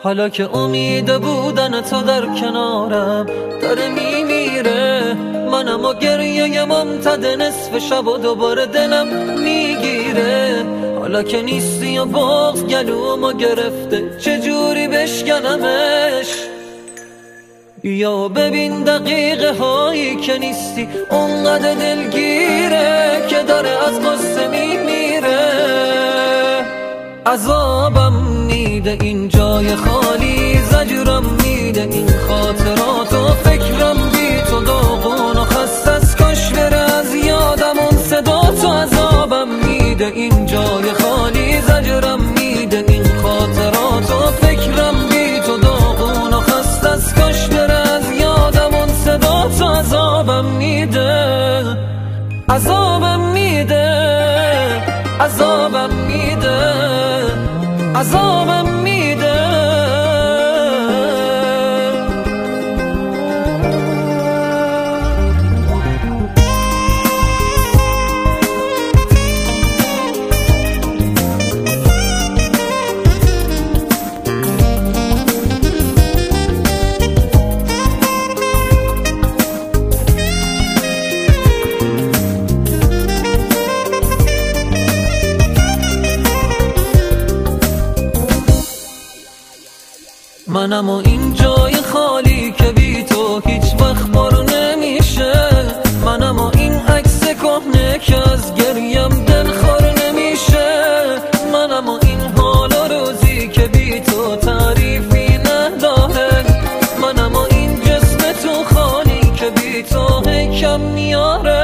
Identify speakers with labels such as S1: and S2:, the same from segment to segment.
S1: حالا که امید بودن تو در کنارم داره میمیره، منم و گریه ممتد نصف شب و دوباره دلم میگیره. حالا که نیستی و بغض گلومو گرفته، چجوری بشکنمش؟ بیا و ببین دقیقه هایی که نیستی اونقدر دلگیره که داره از قصه میمیره. عذابم میده این جای خالی، زجرم میده این خاطرات و فکرم بی تو داغون و خسته از کاش بره از یادم اون صدا تو. عذابم میده این جای خالی، زجرم میده این خاطرات و فکرم بی تو داغون و خسته از کاش بره از یادم اون صدا تو. عذابم میده، عذابم میده، عذابم میده، عذابم میده. منم و این جای خالی که بی تو هیچ وقت پر نمیشه، منم و این عکس کهنه که از گریم دلخور نمیشه، منم و این حال و روزی که بی تو تعریفی نداره، منم و این جسم تو خالی که بی تو کم میاره.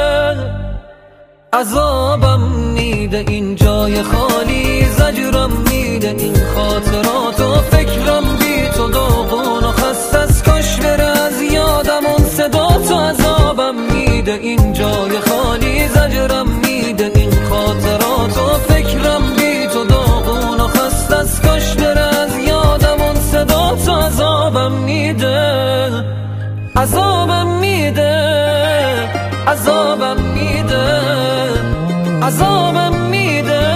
S1: عذابم میده این جای خالی، زجرم میده این خاطرات و فکرم بی تو داغون و خسته از کاش بره از یادم اون صدا تو. عذابم میده این جای خالی، زجرم میده این خاطرات و فکرم بی تو داغون و خسته از کاش بره از یادم اون صدا تو. عذابم میده، عذابم میده، عذابم میده، عذابم میده.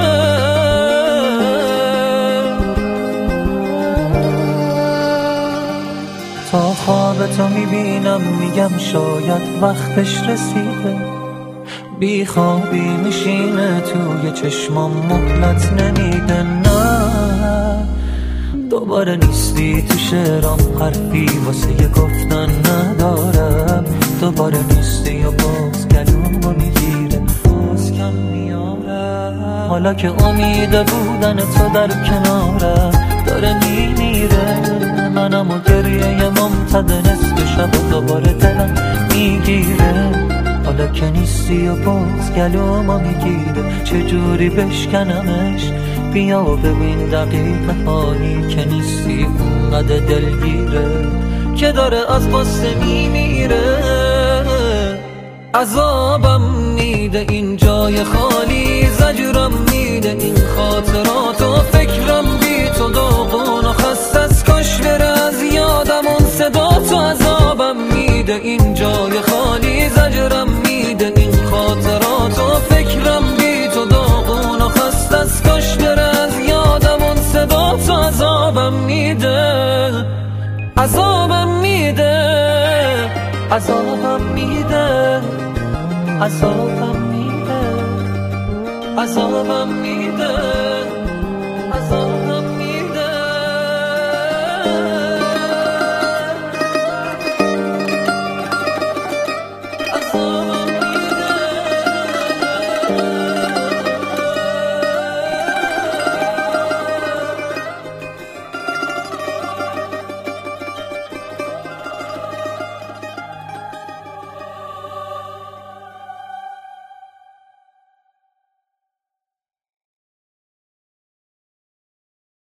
S1: تا خواب تو میبینم میگم شاید وقتش رسیده، بی خوابی میشینه توی چشمام مهلت نمیده. نه دوباره نیستی تو شعرام، حرفی واسه گفتن ندارم. دوباره نیستی و باز گلومو میگیره، باز کم میاره. حالا که امید بودن تو در کنارم داره میمیره، منم و گریه ممتد نصف شب و دوباره دلم میگیره. حالا که نیستی و باز گلومو میگیره، چجوری بشکنمش؟ بیا و ببین دقیقه هایی که نیستی اونقدر دلگیره که داره از قصه میمیره. عذابم میده این جای خالی، زجرم میده این خاطرات و فکرم بی تو داغون و خسته از کاش بره از یادم اون صدا تو. عذابم میده این جای خالی، زجرم میده این خاطرات و فکرم بی تو داغون و خسته از کاش بره از یادم اون صدا تو. عذابم میده، عذابم میده، عذابم میده، عذابم میده، عذابم میده.